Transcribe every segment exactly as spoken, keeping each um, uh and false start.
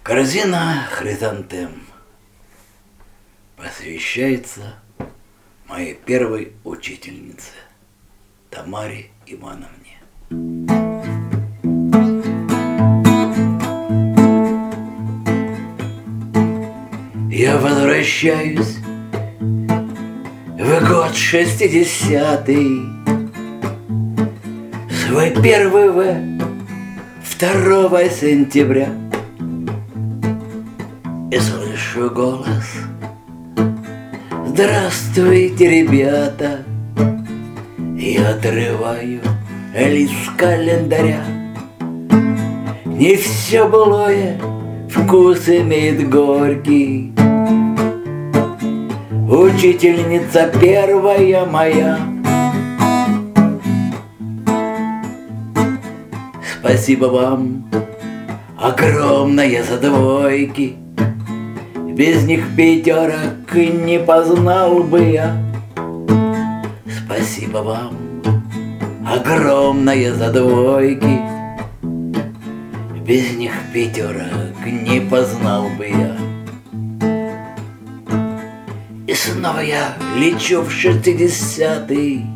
Корзина хризантем посвящается моей первой учительнице Тамаре Ивановне. Я возвращаюсь в год шестидесятый, свой первый В, второго сентября, и слышу голос: здравствуйте, ребята. Я отрываю лист календаря. Не все былое вкус имеет горький. Учительница первая моя, спасибо вам огромное за двойки. Без них пятерок не познал бы я. Спасибо вам огромное за двойки. Без них пятерок не познал бы я. И снова я лечу в шестидесятый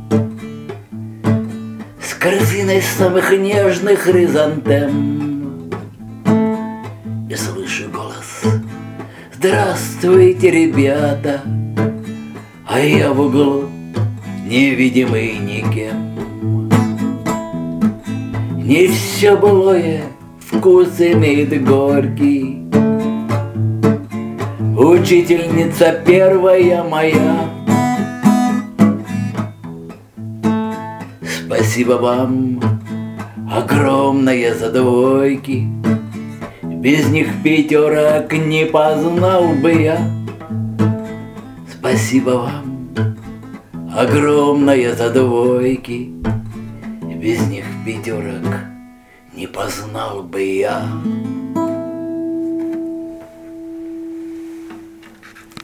с корзиной самых нежных хризантем. И слышу голос: здравствуйте, ребята. А я в углу, невидимый никем. Не все былое вкус имеет горький. Учительница первая моя, спасибо вам огромное за двойки. Без них пятерок не познал бы я. Спасибо вам огромное за двойки. Без них пятерок не познал бы я.